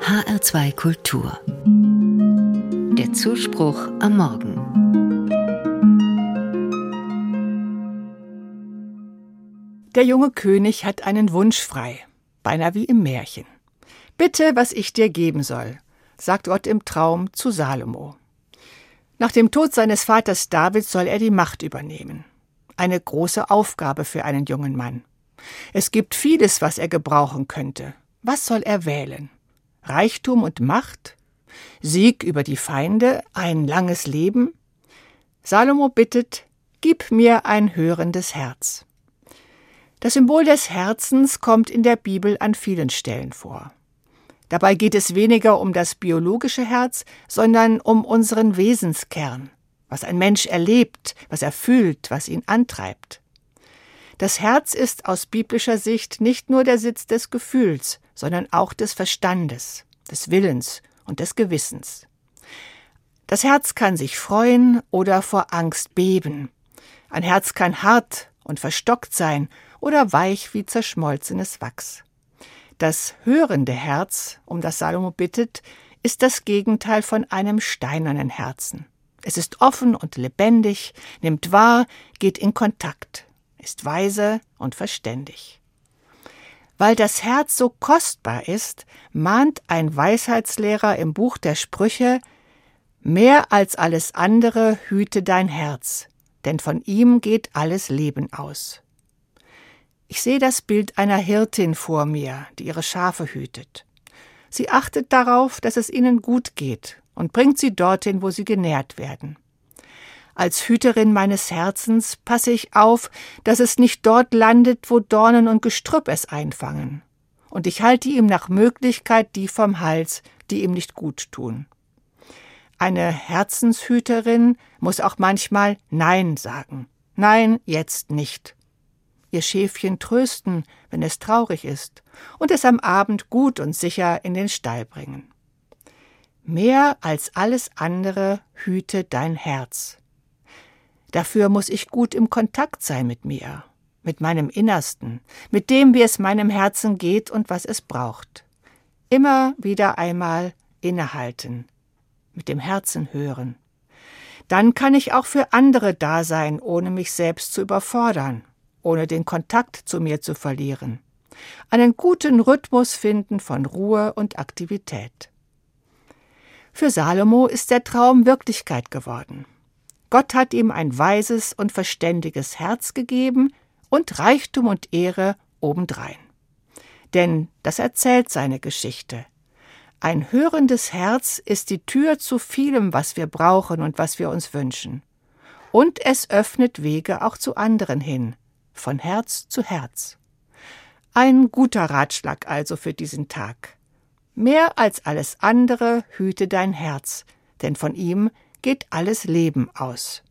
HR2 Kultur. Der Zuspruch am Morgen. Der junge König hat einen Wunsch frei, beinahe wie im Märchen. »Bitte, was ich dir geben soll«, sagt Gott im Traum zu Salomo. Nach dem Tod seines Vaters David soll er die Macht übernehmen. Eine große Aufgabe für einen jungen Mann. Es gibt vieles, was er gebrauchen könnte. Was soll er wählen? Reichtum und Macht? Sieg über die Feinde? Ein langes Leben? Salomo bittet, gib mir ein hörendes Herz. Das Symbol des Herzens kommt in der Bibel an vielen Stellen vor. Dabei geht es weniger um das biologische Herz, sondern um unseren Wesenskern, was ein Mensch erlebt, was er fühlt, was ihn antreibt. Das Herz ist aus biblischer Sicht nicht nur der Sitz des Gefühls, sondern auch des Verstandes, des Willens und des Gewissens. Das Herz kann sich freuen oder vor Angst beben. Ein Herz kann hart und verstockt sein oder weich wie zerschmolzenes Wachs. Das hörende Herz, um das Salomo bittet, ist das Gegenteil von einem steinernen Herzen. Es ist offen und lebendig, nimmt wahr, geht in Kontakt, ist weise und verständig. Weil das Herz so kostbar ist, mahnt ein Weisheitslehrer im Buch der Sprüche: Mehr als alles andere hüte dein Herz, denn von ihm geht alles Leben aus. Ich sehe das Bild einer Hirtin vor mir, die ihre Schafe hütet. Sie achtet darauf, dass es ihnen gut geht und bringt sie dorthin, wo sie genährt werden. Als Hüterin meines Herzens passe ich auf, dass es nicht dort landet, wo Dornen und Gestrüpp es einfangen. Und ich halte ihm nach Möglichkeit die vom Hals, die ihm nicht gut tun. Eine Herzenshüterin muss auch manchmal Nein sagen. Nein, jetzt nicht. Ihr Schäfchen trösten, wenn es traurig ist, und es am Abend gut und sicher in den Stall bringen. Mehr als alles andere hüte dein Herz. Dafür muss ich gut im Kontakt sein mit mir, mit meinem Innersten, mit dem, wie es meinem Herzen geht und was es braucht. Immer wieder einmal innehalten, mit dem Herzen hören. Dann kann ich auch für andere da sein, ohne mich selbst zu überfordern, ohne den Kontakt zu mir zu verlieren. Einen guten Rhythmus finden von Ruhe und Aktivität. Für Salomo ist der Traum Wirklichkeit geworden. Gott hat ihm ein weises und verständiges Herz gegeben und Reichtum und Ehre obendrein. Denn das erzählt seine Geschichte. Ein hörendes Herz ist die Tür zu vielem, was wir brauchen und was wir uns wünschen. Und es öffnet Wege auch zu anderen hin, von Herz zu Herz. Ein guter Ratschlag also für diesen Tag. Mehr als alles andere hüte dein Herz, denn von ihm geht alles Leben aus.